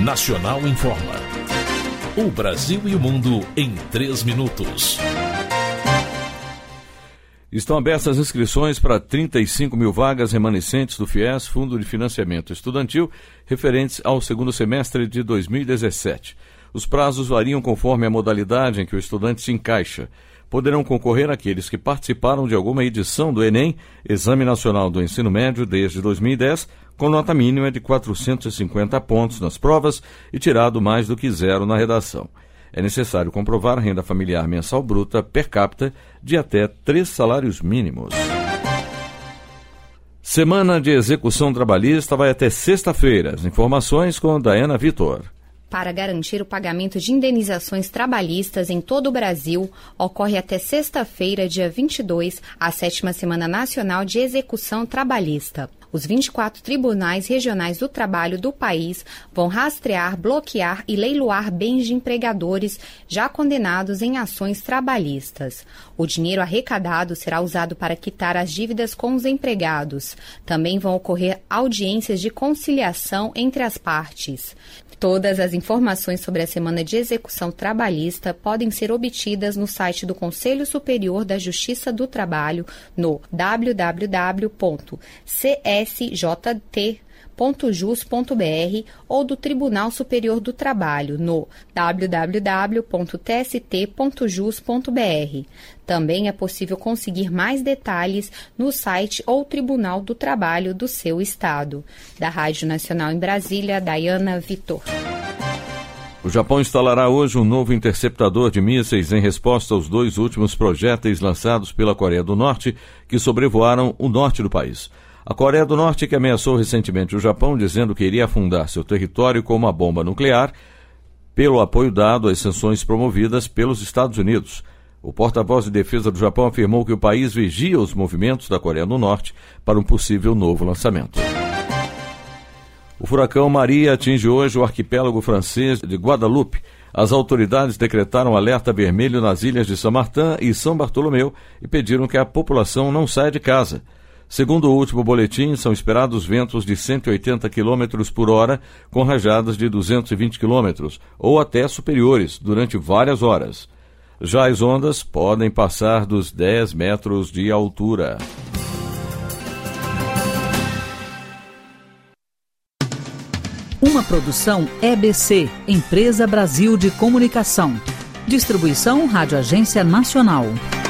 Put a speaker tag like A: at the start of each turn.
A: Nacional Informa. O Brasil e o mundo em 3 minutos.
B: Estão abertas as inscrições para 35 mil vagas remanescentes do FIES, Fundo de Financiamento Estudantil, referentes ao segundo semestre de 2017. Os prazos variam conforme a modalidade em que o estudante se encaixa. Poderão concorrer aqueles que participaram de alguma edição do Enem, Exame Nacional do Ensino Médio, desde 2010, com nota mínima de 450 pontos nas provas e tirado mais do que 0 na redação. É necessário comprovar renda familiar mensal bruta per capita de até 3 salários mínimos. Semana de execução trabalhista vai até sexta-feira. As informações com Daiana Vitor.
C: Para garantir o pagamento de indenizações trabalhistas em todo o Brasil, ocorre até sexta-feira, dia 22, a 7ª Semana Nacional de Execução Trabalhista. Os 24 tribunais regionais do trabalho do país vão rastrear, bloquear e leiloar bens de empregadores já condenados em ações trabalhistas. O dinheiro arrecadado será usado para quitar as dívidas com os empregados. Também vão ocorrer audiências de conciliação entre as partes. Todas as informações sobre a Semana de Execução Trabalhista podem ser obtidas no site do Conselho Superior da Justiça do Trabalho no www.csjt.jus.br ou do Tribunal Superior do Trabalho no www.tst.jus.br. Também é possível conseguir mais detalhes no site ou Tribunal do Trabalho do seu estado. Da Rádio Nacional em Brasília, Daiana Vitor.
B: O Japão instalará hoje um novo interceptador de mísseis em resposta aos 2 últimos projéteis lançados pela Coreia do Norte que sobrevoaram o norte do país. A Coreia do Norte, que ameaçou recentemente o Japão, dizendo que iria afundar seu território com uma bomba nuclear, pelo apoio dado às sanções promovidas pelos Estados Unidos. O porta-voz de defesa do Japão afirmou que o país vigia os movimentos da Coreia do Norte para um possível novo lançamento. O furacão Maria atinge hoje o arquipélago francês de Guadalupe. As autoridades decretaram alerta vermelho nas ilhas de Saint-Martin e São Bartolomeu e pediram que a população não saia de casa. Segundo o último boletim, são esperados ventos de 180 km por hora, com rajadas de 220 km, ou até superiores, durante várias horas. Já as ondas podem passar dos 10 metros de altura.
D: Uma produção EBC, Empresa Brasil de Comunicação. Distribuição Rádio Agência Nacional.